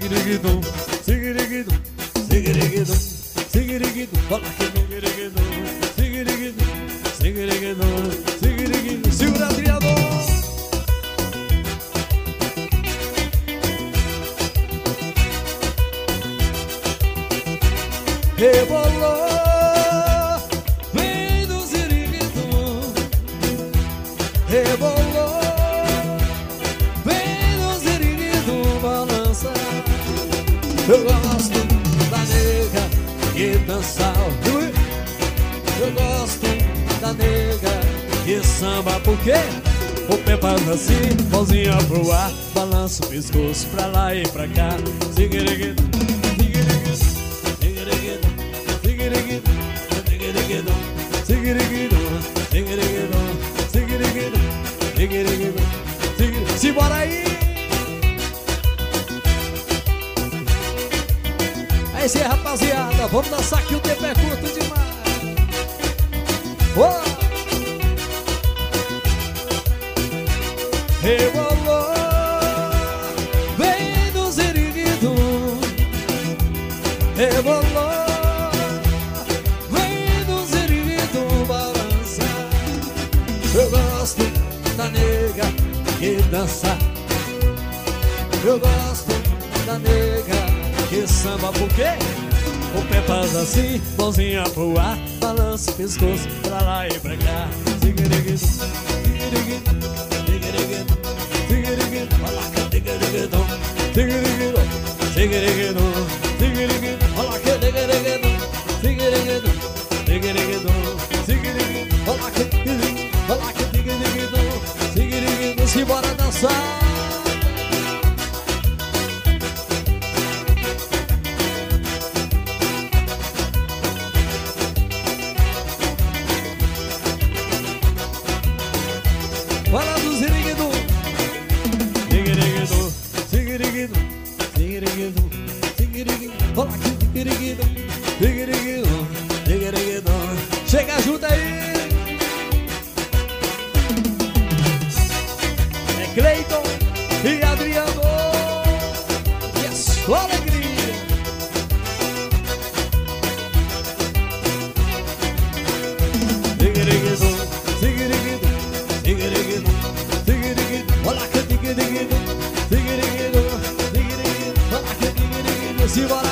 Sigirigidum, sigirigidum, sigirigidum, sigirigidum, fala que sigirigidum, sigirigidum, sigirigidum, sigirigidum, segura Adriano. Rebolou, vem do ziriguidum. Rebolou, vem do ziriguidum, balança. Eu gosto da nega que dança. Eu gosto da nega que samba, porque o pé faz assim, mãozinha pro ar, balança o pescoço pra lá e pra cá. Ziriguidum. Simbora aí! É isso aí, rapaziada, vamos dançar que o tempo é curto demais. Oh! Rebolou, vem do ziriguidum. Rebolou, eu gosto da nega que dança. Eu gosto da nega que samba, porque o pé faz assim, mãozinha pro ar, balança o pescoço pra lá e pra cá. Sigiriguidum, sigiriguidum, sigiriguidum, sigiriguidum, olha que sigiriguidum, sigiriguidum, sigiriguidum, sigiriguidum, olha que sigiriguidum, sigiriguidum, sigiriguidum, sigiriguidum, olha que sigiriguidum. Olá que sigiriguidum, sigiriguidum, simbora dançar. Olá do ziriguidum. Sigiriguidum, sigiriguidum, sigiriguidum, sigiriguidum. Olá que sigiriguidum, sigiriguidum, sigiriguidum. Chega junto aí. Cleiton e Adriano, e a sua alegria. Sigiriguidum, sigiriguidum, sigiriguidum, sigiriguidum, olha que sigiriguidum, sigiriguidum, sigiriguidum, olha que sigiriguidum, simbora.